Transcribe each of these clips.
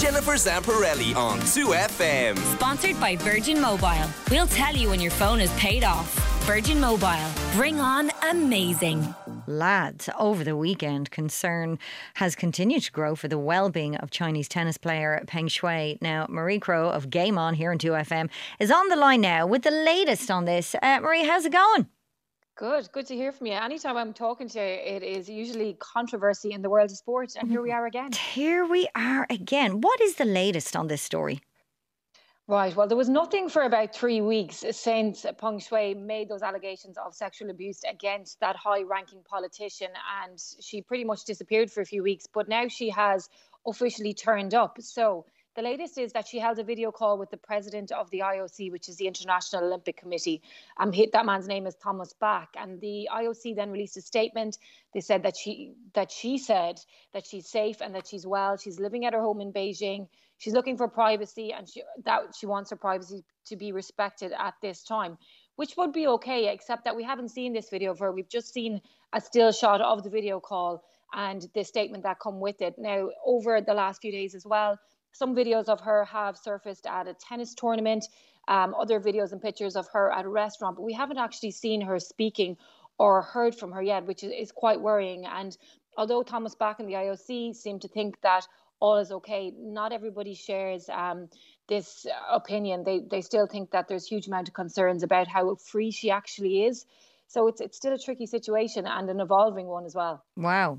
Jennifer Zamparelli on 2FM. Sponsored by Virgin Mobile. We'll tell you when your phone is paid off. Virgin Mobile. Bring on amazing. Lads, over the weekend, concern has continued to grow for the well-being of Chinese tennis player Peng Shuai. Now, Marie Crowe of Game On here on 2FM is on the line now with the latest on this. Marie, how's it going? Good to hear from you. Anytime I'm talking to you, it is usually controversy in the world of sport, and here we are again. Here we are again. What is the latest on this story? Right, well, there was nothing for about 3 weeks since Peng Shuai made those allegations of sexual abuse against that high-ranking politician, and she pretty much disappeared for a few weeks, but now she has officially turned up. So the latest is that she held a video call with the president of the IOC, which is the International Olympic Committee. That man's name is Thomas Bach. And the IOC then released a statement. They said that she said that she's safe and that she's well. She's living at her home in Beijing. She's looking for privacy, and she wants her privacy to be respected at this time, which would be okay, except that we haven't seen this video of her. We've just seen a still shot of the video call and the statement that come with it. Now, over the last few days as well, some videos of her have surfaced at a tennis tournament, other videos and pictures of her at a restaurant, but we haven't actually seen her speaking or heard from her yet, which is quite worrying. And although Thomas Bach and the IOC seem to think that all is okay, not everybody shares this opinion. They still think that there's a huge amount of concerns about how free she actually is. So it's still a tricky situation and an evolving one as well. Wow.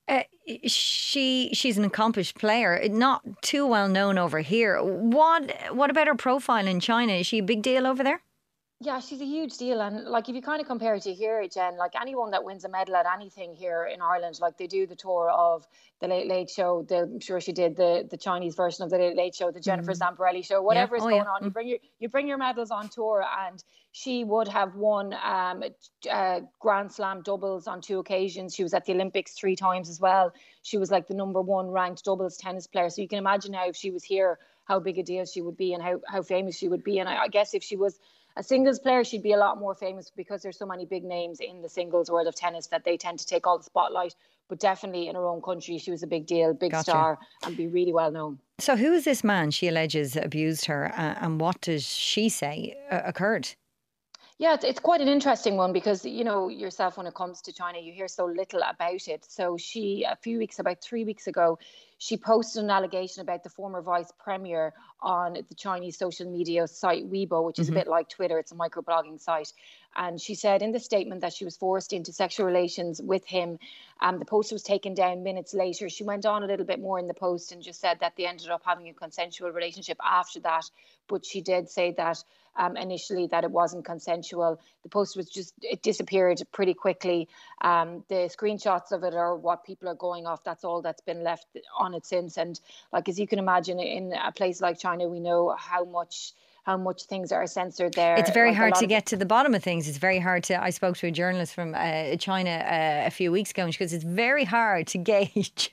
She's an accomplished player, not too well known over here. What about her profile in China? Is she a big deal over there? Yeah, she's a huge deal. And like, if you kind of compare it to here, Jen, like anyone that wins a medal at anything here in Ireland, like they do the tour of the Late Late Show. I'm sure she did the Chinese version of the Late Late Show, the Jennifer Zamparelli Show, whatever is going on. You bring your medals on tour, and she would have won Grand Slam doubles on 2 occasions. She was at the Olympics 3 times as well. She was like the #1 ranked doubles tennis player. So you can imagine now if she was here, how big a deal she would be and how famous she would be. And I guess if she was a singles player, she'd be a lot more famous because there's so many big names in the singles world of tennis that they tend to take all the spotlight. But definitely in her own country, she was a big deal, big star, and be really well known. So who is this man she alleges abused her, and what does she say occurred? Yeah, it's quite an interesting one because, you know, yourself, when it comes to China, you hear so little about it. So she, about 3 weeks ago, she posted an allegation about the former vice premier on the Chinese social media site Weibo, which is a bit like Twitter. It's a microblogging site. And she said in the statement that she was forced into sexual relations with him. The post was taken down minutes later. She went on a little bit more in the post and just said that they ended up having a consensual relationship after that. But she did say that initially that it wasn't consensual. The post it disappeared pretty quickly. The screenshots of it are what people are going off. That's all that's been left on it since. And like, as you can imagine, in a place like China, we know how much things are censored there. It's very hard to get to the bottom of things. It's very hard to... I spoke to a journalist from China a few weeks ago, and she goes, it's very hard to gauge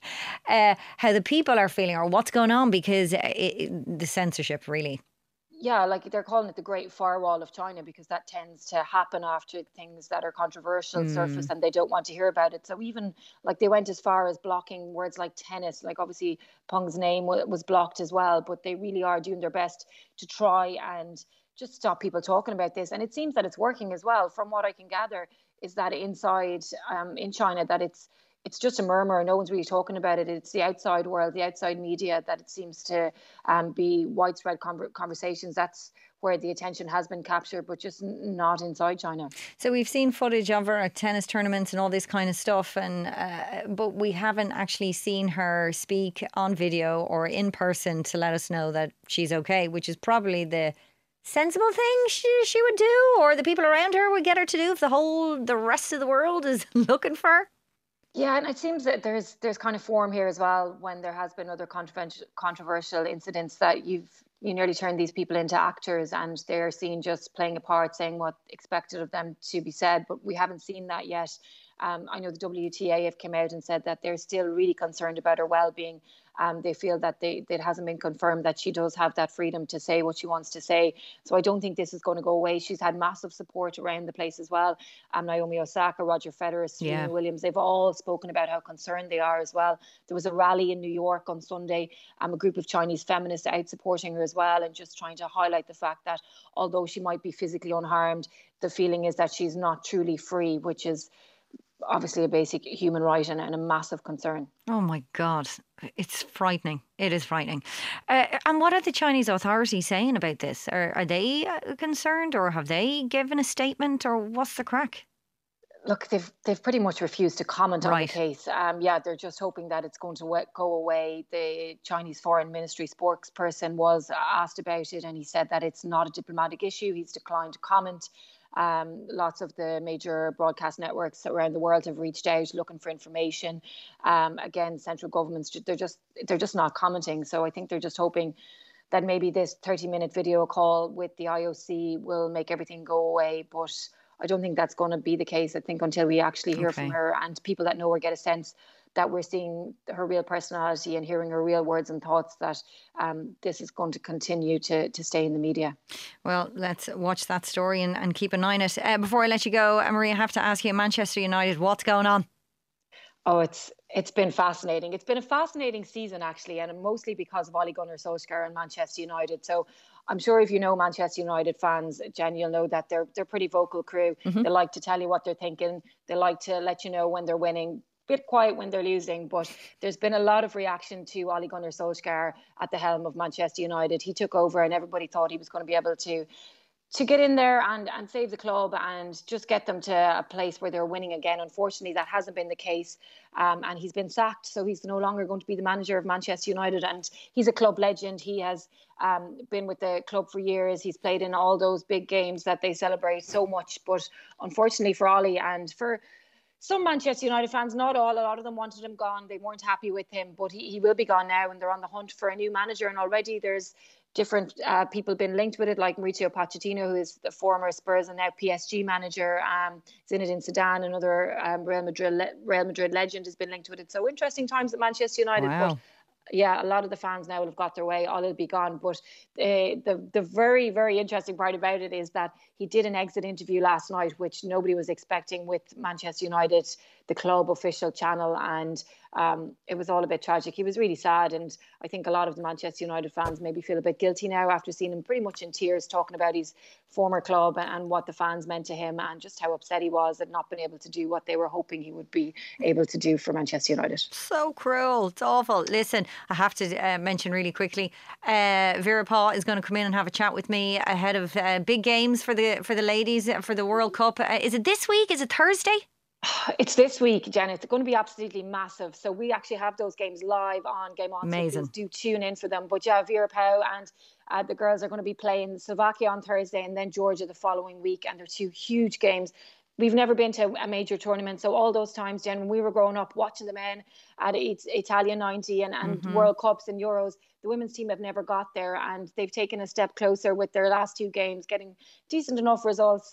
how the people are feeling or what's going on because the censorship, really. Yeah, like they're calling it the Great Firewall of China because that tends to happen after things that are controversial surface and they don't want to hear about it. So even like they went as far as blocking words like tennis, like obviously Peng's name was blocked as well, but they really are doing their best to try and just stop people talking about this. And it seems that it's working as well. From what I can gather is that inside in China that it's just a murmur. No one's really talking about it. It's the outside world, the outside media that it seems to be widespread conversations. That's where the attention has been captured, but just not inside China. So we've seen footage of her at tennis tournaments and all this kind of stuff, and but we haven't actually seen her speak on video or in person to let us know that she's okay, which is probably the sensible thing she would do, or the people around her would get her to do if the rest of the world is looking for her. Yeah, and it seems that there's kind of form here as well when there has been other controversial incidents that you nearly turn these people into actors and they're seen just playing a part, saying what expected of them to be said, but we haven't seen that yet. I know the WTA have come out and said that they're still really concerned about her well-being They feel that it hasn't been confirmed that she does have that freedom to say what she wants to say. So I don't think this is going to go away. She's had massive support around the place as well. Naomi Osaka, Roger Federer, Serena Williams, they've all spoken about how concerned they are as well. There was a rally in New York on Sunday, a group of Chinese feminists out supporting her as well, and just trying to highlight the fact that although she might be physically unharmed, the feeling is that she's not truly free, which is obviously a basic human right and a massive concern. Oh my God, it's frightening. It is frightening. And what are the Chinese authorities saying about this? Are they concerned, or have they given a statement, or what's the crack? Look, they've pretty much refused to comment on the case. They're just hoping that it's going to go away. The Chinese Foreign Ministry spokesperson was asked about it, and he said that it's not a diplomatic issue. He's declined to comment. Lots of the major broadcast networks around the world have reached out looking for information. Again, central governments, they're just not commenting. So I think they're just hoping that maybe this 30-minute video call with the IOC will make everything go away. But I don't think that's going to be the case. I think until we actually hear from her and people that know her get a sense that we're seeing her real personality and hearing her real words and thoughts, that this is going to continue to stay in the media. Well, let's watch that story and keep an eye on it. Before I let you go, Marie, I have to ask you, Manchester United, what's going on? Oh, it's been fascinating. It's been a fascinating season, actually, and mostly because of Ole Gunnar Solskjaer and Manchester United. So I'm sure if you know Manchester United fans, Jen, you'll know that they're a pretty vocal crew. Mm-hmm. They like to tell you what they're thinking. They like to let you know when they're winning. Bit quiet when they're losing, but there's been a lot of reaction to Ole Gunnar Solskjaer at the helm of Manchester United. He took over and everybody thought he was going to be able to get in there and save the club and just get them to a place where they're winning again. Unfortunately, that hasn't been the case, and he's been sacked, so he's no longer going to be the manager of Manchester United. And he's a club legend. He has been with the club for years. He's played in all those big games that they celebrate so much. But unfortunately for Ole and for some Manchester United fans, not all, a lot of them wanted him gone. They weren't happy with him, but he will be gone now, and they're on the hunt for a new manager. And already there's different people been linked with it, like Mauricio Pochettino, who is the former Spurs and now PSG manager. Zinedine Zidane, another Real Madrid legend, has been linked with it. So interesting times at Manchester United. Wow. But yeah, a lot of the fans now will have got their way. All will be gone. But the very, very interesting part about it is that he did an exit interview last night, which nobody was expecting, with Manchester United, the club official channel. And it was all a bit tragic. He was really sad. And I think a lot of the Manchester United fans maybe feel a bit guilty now after seeing him pretty much in tears talking about his former club and what the fans meant to him, and just how upset he was at not being able to do what they were hoping he would be able to do for Manchester United. So cruel. It's awful. Listen, I have to mention really quickly, Vera Pauw is going to come in and have a chat with me ahead of big games for the ladies for the World Cup. Is it this week? Is it Thursday? It's this week, Jen. It's going to be absolutely massive. So we actually have those games live on Game On. Amazing. So do tune in for them. But yeah, Vera Pauw and the girls are going to be playing Slovakia on Thursday and then Georgia the following week. And they're two huge games. We've never been to a major tournament. So all those times, Jen, when we were growing up watching the men at Italia 90 and World Cups and Euros, the women's team have never got there. And they've taken a step closer with their last two games, getting decent enough results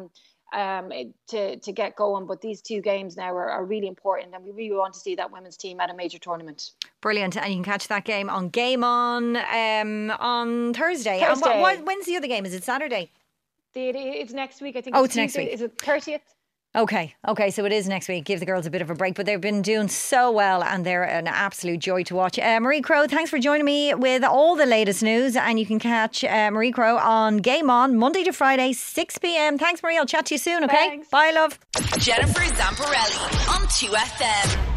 to get going. But these two games now are really important, and we really want to see that women's team at a major tournament. Brilliant. And you can catch that game on Game On Thursday. And when's the other game? Is it Saturday? It's next week, I think. Oh, it's next week. Is it 30th? Okay, so it is next week. Give the girls a bit of a break, but they've been doing so well and they're an absolute joy to watch. Marie Crowe, thanks for joining me with all the latest news, and you can catch Marie Crowe on Game On Monday to Friday 6 p.m. Thanks, Marie. I'll chat to you soon, okay? Thanks. Bye, love. Jennifer Zamparelli on 2FM.